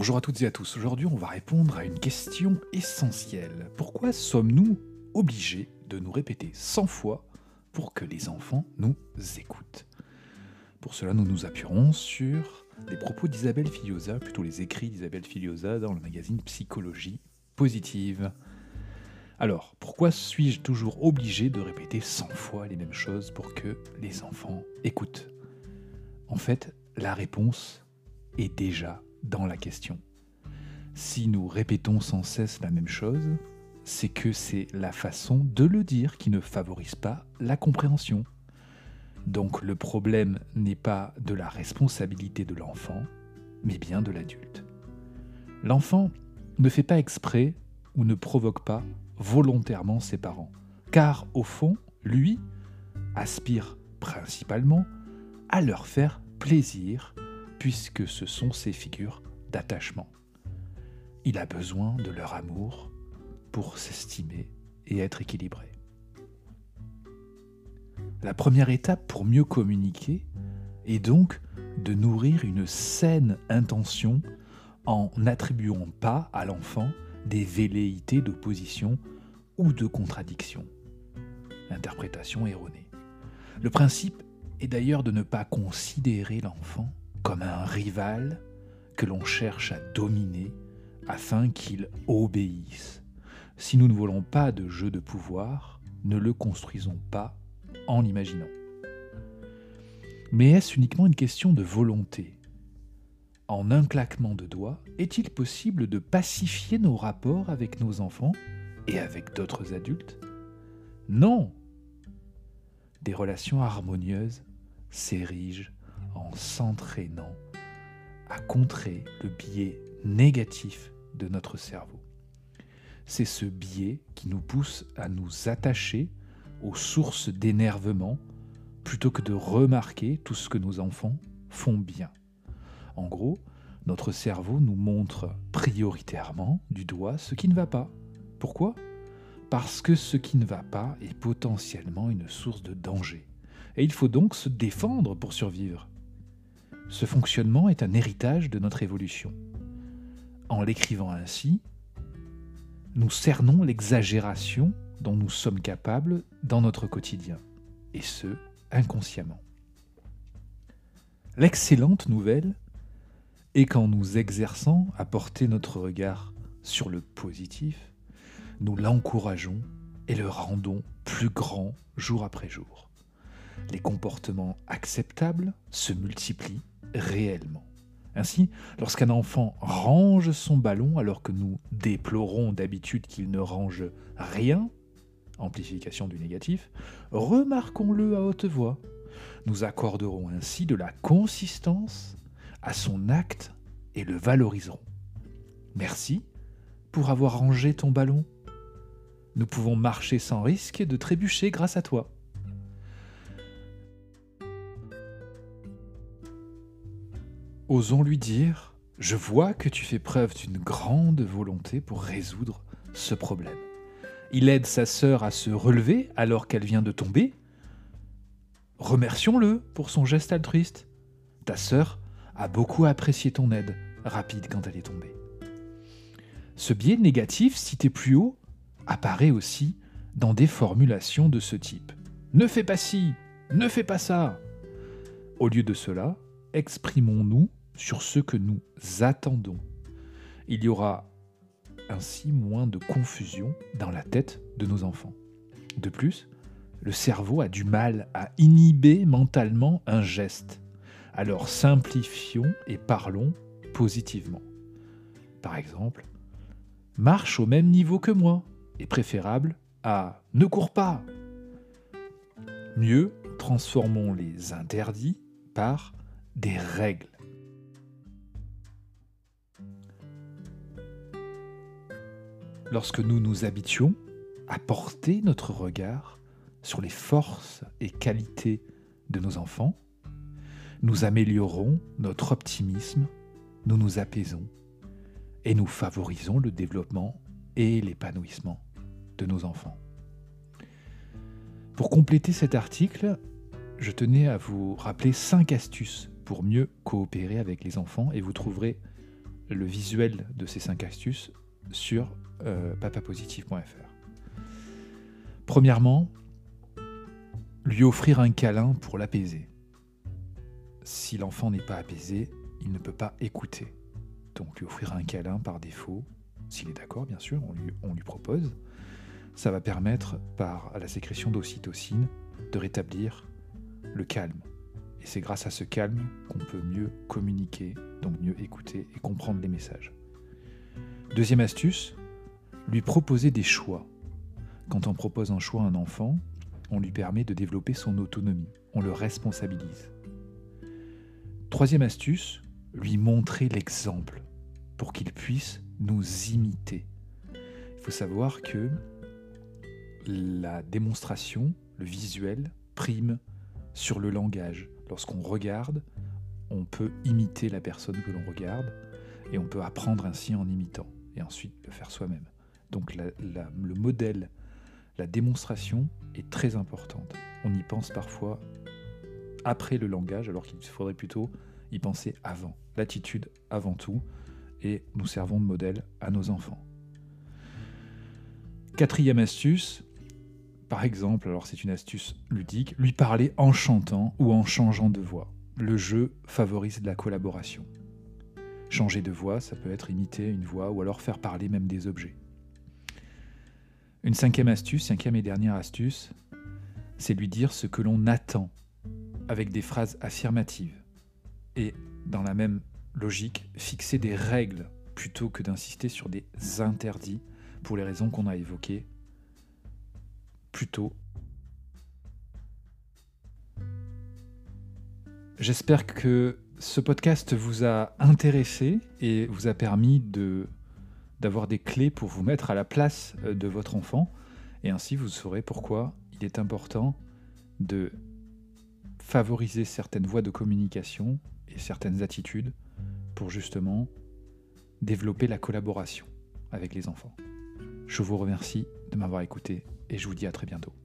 Bonjour à toutes et à tous. Aujourd'hui, on va répondre à une question essentielle. Pourquoi sommes-nous obligés de nous répéter 100 fois pour que les enfants nous écoutent? Pour cela, nous nous appuierons sur les propos d'Isabelle Filiosa, plutôt les écrits d'Isabelle Filiosa dans le magazine Psychologie Positive. Alors, pourquoi suis-je toujours obligé de répéter 100 fois les mêmes choses pour que les enfants écoutent? En fait, la réponse est déjà dans la question. Si nous répétons sans cesse la même chose, c'est que c'est la façon de le dire qui ne favorise pas la compréhension. Donc le problème n'est pas de la responsabilité de l'enfant, mais bien de l'adulte. L'enfant ne fait pas exprès ou ne provoque pas volontairement ses parents, car au fond, lui aspire principalement à leur faire plaisir, puisque ce sont ses figures d'attachement. Il a besoin de leur amour pour s'estimer et être équilibré. La première étape pour mieux communiquer est donc de nourrir une saine intention en n'attribuant pas à l'enfant des velléités d'opposition ou de contradiction. Interprétation erronée. Le principe est d'ailleurs de ne pas considérer l'enfant comme un rival que l'on cherche à dominer afin qu'il obéisse. Si nous ne voulons pas de jeu de pouvoir, ne le construisons pas en l'imaginant. Mais est-ce uniquement une question de volonté? En un claquement de doigts, est-il possible de pacifier nos rapports avec nos enfants et avec d'autres adultes? Non! Des relations harmonieuses s'érigent en s'entraînant à contrer le biais négatif de notre cerveau. C'est ce biais qui nous pousse à nous attacher aux sources d'énervement plutôt que de remarquer tout ce que nos enfants font bien. En gros, notre cerveau nous montre prioritairement du doigt ce qui ne va pas. Pourquoi ? Parce que ce qui ne va pas est potentiellement une source de danger. Et il faut donc se défendre pour survivre. Ce fonctionnement est un héritage de notre évolution. En l'écrivant ainsi, nous cernons l'exagération dont nous sommes capables dans notre quotidien, et ce, inconsciemment. L'excellente nouvelle est qu'en nous exerçant à porter notre regard sur le positif, nous l'encourageons et le rendons plus grand jour après jour. Les comportements acceptables se multiplient réellement. Ainsi, lorsqu'un enfant range son ballon alors que nous déplorons d'habitude qu'il ne range rien, amplification du négatif, remarquons-le à haute voix. Nous accorderons ainsi de la consistance à son acte et le valoriserons. Merci pour avoir rangé ton ballon. Nous pouvons marcher sans risque de trébucher grâce à toi. Osons lui dire « Je vois que tu fais preuve d'une grande volonté pour résoudre ce problème. » Il aide sa sœur à se relever alors qu'elle vient de tomber. Remercions-le pour son geste altruiste. Ta sœur a beaucoup apprécié ton aide, rapide quand elle est tombée. Ce biais négatif, cité plus haut, apparaît aussi dans des formulations de ce type. « Ne fais pas ci, ne fais pas ça !» Au lieu de cela, exprimons-nous sur ce que nous attendons. Il y aura ainsi moins de confusion dans la tête de nos enfants. De plus, le cerveau a du mal à inhiber mentalement un geste. Alors simplifions et parlons positivement. Par exemple, « Marche au même niveau que moi » est préférable à « Ne cours pas ». Mieux, transformons les interdits par des règles. Lorsque nous nous habituons à porter notre regard sur les forces et qualités de nos enfants, nous améliorons notre optimisme, nous nous apaisons et nous favorisons le développement et l'épanouissement de nos enfants. Pour compléter cet article, je tenais à vous rappeler 5 astuces pour mieux coopérer avec les enfants et vous trouverez le visuel de ces 5 astuces sur papapositif.fr. Premièrement, lui offrir un câlin pour l'apaiser. Si l'enfant n'est pas apaisé, il ne peut pas écouter. Donc lui offrir un câlin par défaut, s'il est d'accord bien sûr, on lui propose. Ça va permettre, par la sécrétion d'ocytocine, de rétablir le calme. Et c'est grâce à ce calme qu'on peut mieux communiquer, donc mieux écouter et comprendre les messages. Deuxième astuce, lui proposer des choix. Quand on propose un choix à un enfant, on lui permet de développer son autonomie, on le responsabilise. Troisième astuce, lui montrer l'exemple pour qu'il puisse nous imiter. Il faut savoir que la démonstration, le visuel, prime sur le langage. Lorsqu'on regarde, on peut imiter la personne que l'on regarde et on peut apprendre ainsi en imitant et ensuite le faire soi-même. Donc le modèle, la démonstration est très importante. On y pense parfois après le langage alors qu'il faudrait plutôt y penser avant. L'attitude avant tout et nous servons de modèle à nos enfants. Quatrième astuce, par exemple, alors c'est une astuce ludique, lui parler en chantant ou en changeant de voix. Le jeu favorise la collaboration. Changer de voix, ça peut être imiter une voix ou alors faire parler même des objets. Une cinquième et dernière astuce, c'est lui dire ce que l'on attend avec des phrases affirmatives. Et dans la même logique, fixer des règles plutôt que d'insister sur des interdits pour les raisons qu'on a évoquées plus tôt. J'espère que ce podcast vous a intéressé et vous a permis d'avoir des clés pour vous mettre à la place de votre enfant. Et ainsi, vous saurez pourquoi il est important de favoriser certaines voies de communication et certaines attitudes pour justement développer la collaboration avec les enfants. Je vous remercie de m'avoir écouté et je vous dis à très bientôt.